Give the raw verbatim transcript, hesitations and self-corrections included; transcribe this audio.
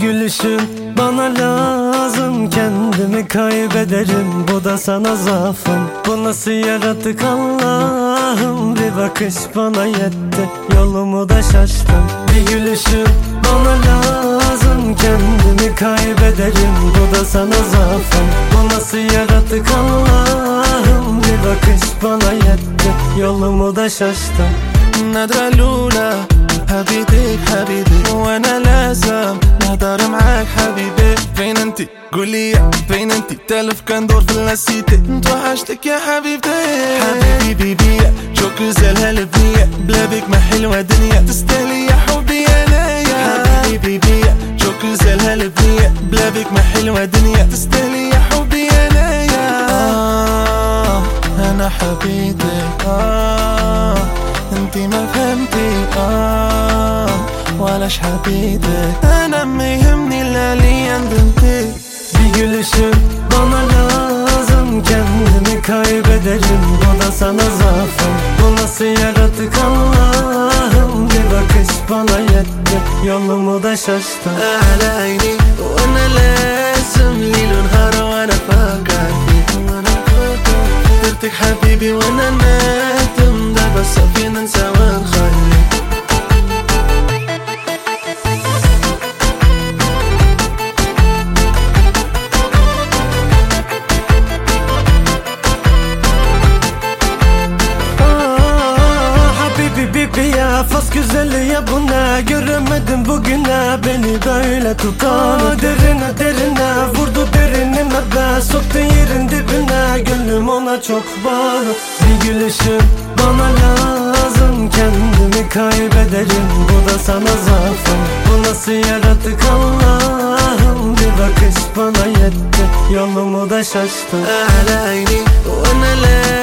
gülüşün bana lazım, kendimi kaybederim, bu da sana zaafım. Bu nasıl yaratık Allah'ım, bir bakış bana yetti, yolumu da şaştım. Bir gülüşün bana lazım, kendimi kaybederim, bu da sana zaafım. Bu nasıl yaratık Allah'ım, bir bakış bana yetti, yolumu da şaştım. النظرة الأولى حبيتك حبيبي وانا لازم نهضر معاك حبيبي. فين انتي قولي فين انتي تالف كان دور في اللاسيتي توحشتك يا حبيبتي. حبيبي بيبي شو güzel هالبنية بلا بيك ما حلوة دنيا تستاهلي يا حبي انايا. حبيبي بيبي شو güzel هالبنية بلا بيك ما حلوة دنيا تستاهلي يا حبي انايا. آه انا حبيتك آه انتي ما فهمتي آه ولاش حبيتك انا ما يهمني الا لي عند انتي. Bir gülüşün bana lazım, kendimi kaybederim, bu da sana zaafım. Bu nasıl yaratık Allah'ım, bir bakış bana yetti, yolumu da şaştım. على عيني وانا لازم ليل ونهار وانا فاكر فيك وانا فاكر درتك حبيبي وانا نادم دابا صافي ننسى ونخليك. Ya fas güzeli ya bu ne, göremedim bugüne beni böyle tutan. Derine derine vurdu derinime be, soktu yerin dibine, gönlüm ona çok bağlı. Bir gülüşün bana lazım, kendimi kaybederim, bu da sana zaafım. Bu nasıl yaratık Allah'ım, bir bakış bana yetti, yolumu da şaştım. على عيني وانا